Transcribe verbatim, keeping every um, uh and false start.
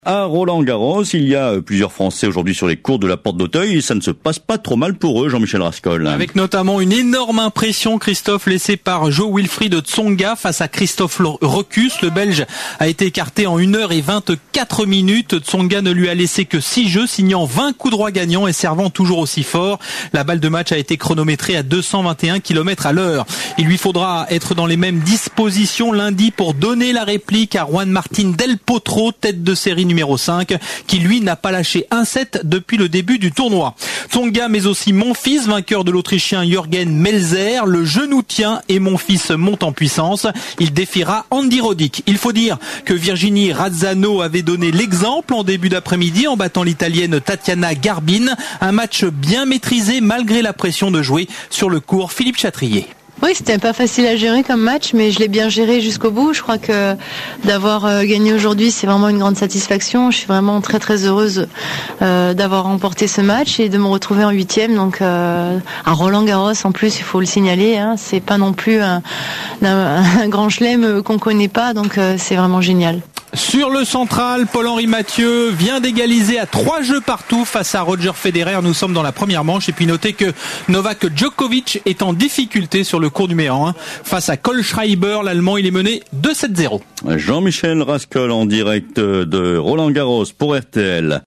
À Roland-Garros, il y a plusieurs Français aujourd'hui sur les cours de la Porte d'Auteuil et ça ne se passe pas trop mal pour eux, Jean-Michel Rascol. Avec notamment une énorme impression, Christophe, laissée par Jo-Wilfried Tsonga face à Christophe Rokus. Le Belge a été écarté en une heure et vingt-quatre minutes. Tsonga ne lui a laissé que six jeux, signant vingt coups droits gagnants et servant toujours aussi fort. La balle de match a été chronométrée à deux cent vingt et un kilomètres à l'heure. Il lui faudra être dans les mêmes dispositions lundi pour donner la réplique à Juan Martín del Potro, tête de série numéro cinq, qui lui n'a pas lâché un set depuis le début du tournoi. Tsonga, mais aussi Monfils, vainqueur de l'Autrichien Jürgen Melzer. Le genou tient et Monfils monte en puissance. Il défiera Andy Roddick. Il faut dire que Virginie Razzano avait donné l'exemple en début d'après-midi en battant l'Italienne Tatiana Garbin. Un match bien maîtrisé malgré la pression de jouer sur le court. Philippe Chatrier. Oui, c'était pas facile à gérer comme match, mais je l'ai bien géré jusqu'au bout. Je crois que d'avoir gagné aujourd'hui, c'est vraiment une grande satisfaction. Je suis vraiment très très heureuse euh, d'avoir remporté ce match et de me retrouver en huitième. Donc euh, à Roland-Garros, en plus, il faut le signaler, hein, c'est pas non plus un, un, un grand chelem qu'on connaît pas, donc euh, c'est vraiment génial. Sur le central, Paul-Henri Mathieu vient d'égaliser à trois jeux partout face à Roger Federer. Nous sommes dans la première manche et puis notez que Novak Djokovic est en difficulté sur le court numéro un face à Kohlschreiber. L'Allemand, il est mené deux sept zéro. Jean-Michel Rascol en direct de Roland-Garros pour R T L.